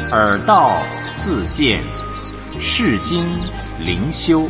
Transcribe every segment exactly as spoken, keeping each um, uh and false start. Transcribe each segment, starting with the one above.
耳道自见，世经灵修。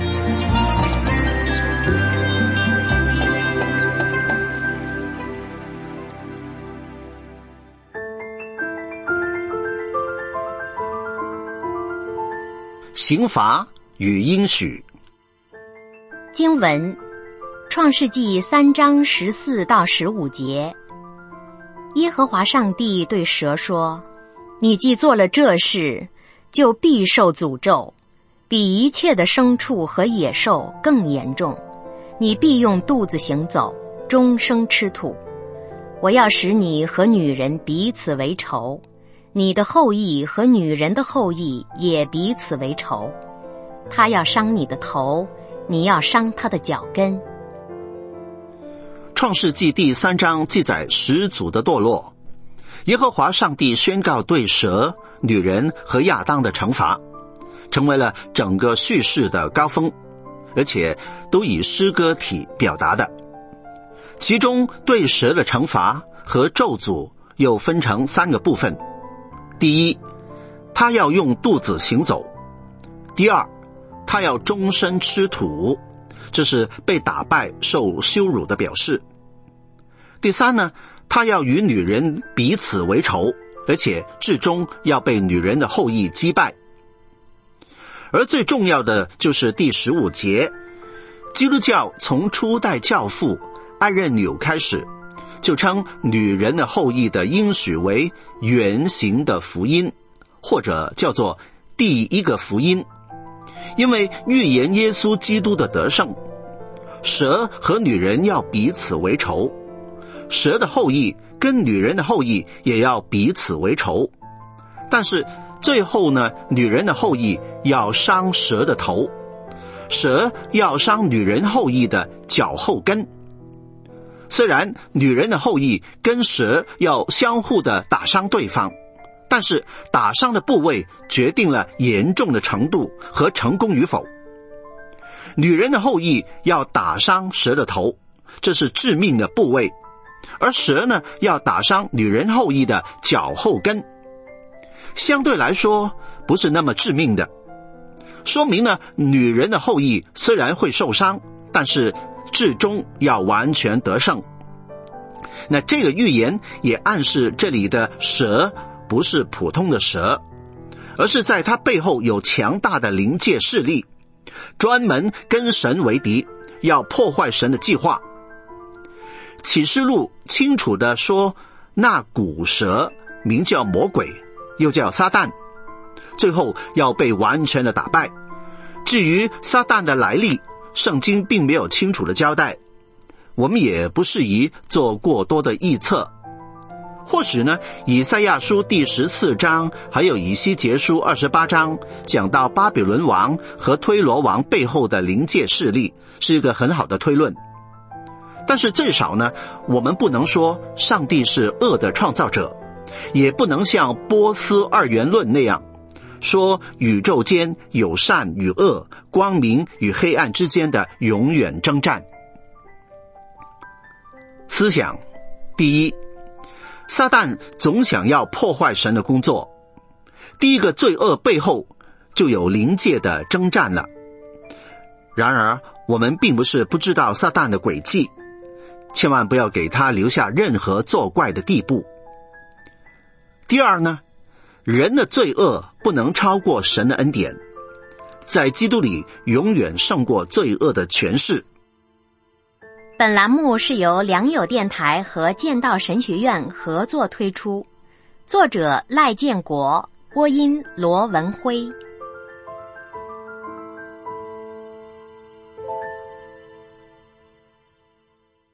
刑罚与应许。 经文创世纪三章十四到十五节，耶和华上帝对蛇说，你既做了这事，就必受诅咒，比一切的牲畜和野兽更严重。你必用肚子行走，终生吃土。我要使你和女人彼此为仇，你的后裔和女人的后裔也彼此为仇。他要伤你的头，你要伤他的脚跟。 创世纪第三章记载始祖的堕落，耶和华上帝宣告对蛇、女人和亚当的惩罚，成为了整个叙事的高峰，而且都以诗歌体表达的。其中对蛇的惩罚和咒诅又分成三个部分。第一，他要用肚子行走；第二，他要终身吃土，这是被打败受羞辱的表示；第三呢，他要与女人彼此为仇，而且至终要被女人的后裔击败。而最重要的就是第十五节，基督教从初代教父艾任纽开始，就称女人的后裔的应许为原型的福音，或者叫做第一个福音，因为预言耶稣基督的得胜。蛇和女人要彼此为仇，蛇的后裔跟女人的后裔也要彼此为仇，但是最后呢，女人的后裔要伤蛇的头，蛇要伤女人后裔的脚后跟。虽然女人的后裔跟蛇要相互的打伤对方，但是打伤的部位决定了严重的程度和成功与否。女人的后裔要打伤蛇的头，这是致命的部位，而蛇呢，要打伤女人后裔的脚后跟，相对来说不是那么致命的，说明呢，女人的后裔虽然会受伤，但是至终要完全得胜。那这个预言也暗示这里的蛇不是普通的蛇，而是在它背后有强大的灵界势力，专门跟神为敌，要破坏神的计划。启示录清楚地说，那古蛇名叫魔鬼，又叫撒旦，最后要被完全的打败。至于撒旦的来历，圣经并没有清楚的交代，我们也不适宜做过多的臆测。或许呢，以赛亚书第十四章还有以西结书二十八章讲到巴比伦王和推罗王背后的灵界势力，是一个很好的推论。但是最少呢，我们不能说上帝是恶的创造者，也不能像波斯二元论那样说宇宙间有善与恶，光明与黑暗之间的永远征战。思想，第一，撒旦总想要破坏神的工作，第一个罪恶背后就有灵界的征战了。然而我们并不是不知道撒旦的诡计，千万不要给他留下任何作怪的地步。第二呢，人的罪恶不能超过神的恩典，在基督里永远胜过罪恶的权势。 本栏目是由良友电台和剑道神学院合作推出，作者赖建国，播音罗文辉。